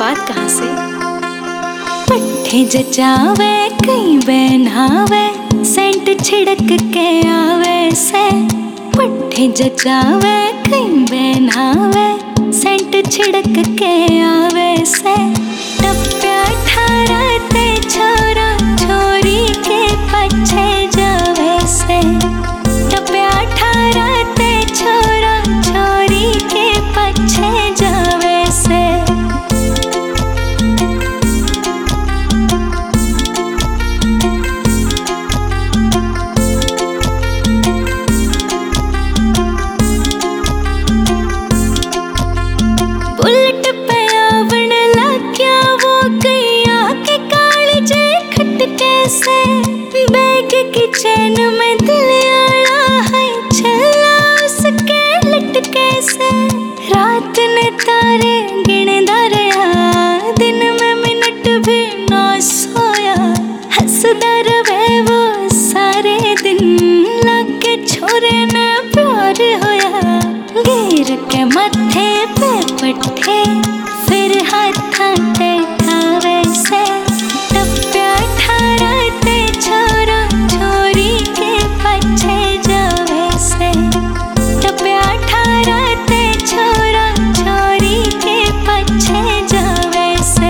बात कहाँ से। पट्टे जचावे कहीं बहनावे, सेंट छिड़क के आवे से। पट्टे जचावे कहीं बहनावे, सेंट छिड़क के आवे से। टप्प्या ठहराते छोरा छोरी के पीछे जावे से। टप्प्या ठहराते छोरा छोरी के पीछे जावे से। बुलेट पे आवण लाग्या वो गैया के कालजे खटके से। बैग की चैन में दिल आड़ा है छल्ला उसके लटके से। रात ने तारे गिनदा रहा, दिन में मिनट भी ना सोया। हंसदा रहे वो सारे दिन, लागे छोरे ने प्यार होया। घेर के मत्थे पे पट्टे, फिर हाथां ते खावे से। टप्प्या ठहराते छोरा छोरी के पीछे जावे से। टप्प्या ठहराते छोरा छोरी के पीछे जावे से।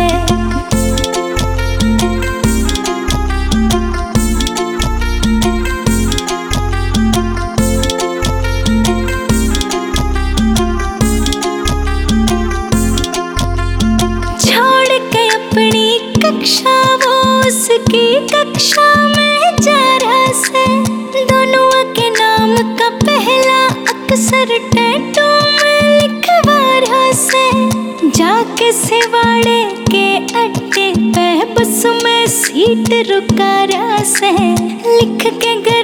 छोड़ के अपनी कक्षा वो उसकी कक्षा में जा रहा से। दोनों के नाम का पहला अक्षर टैटू में लिखवा रहा से। जाके सिवाड़े के अड्डे पे बस में सीट रुका रहा से। लिख के